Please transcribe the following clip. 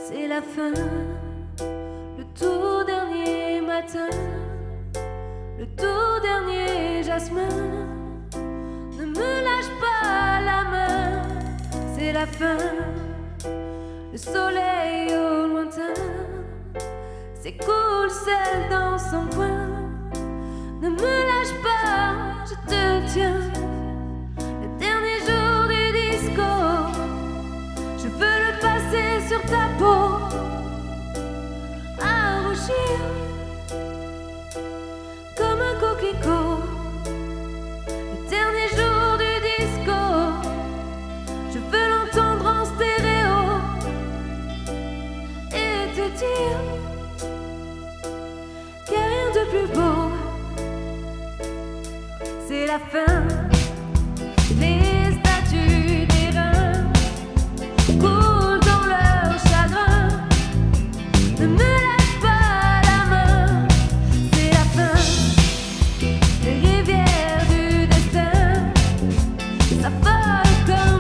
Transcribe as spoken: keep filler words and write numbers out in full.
C'est la fin, le tout dernier matin, le tout dernier jasmin. Ne me lâche pas la main, c'est la fin, le soleil au lointain s'écoule seul dans son coin. Ne me lâche pas, je te tiens, le dernier jour du disco. Je veux le passer sur ta peau, à rougir comme un coquelicot. Le dernier jour du disco, je veux l'entendre en stéréo et te dire qu'il n'y a rien de plus beau. C'est la fin, les statues d'airain coulent dans leur chagrin. Ne me lâche pas la main, c'est la fin. Les rivières du destin s'affolent comme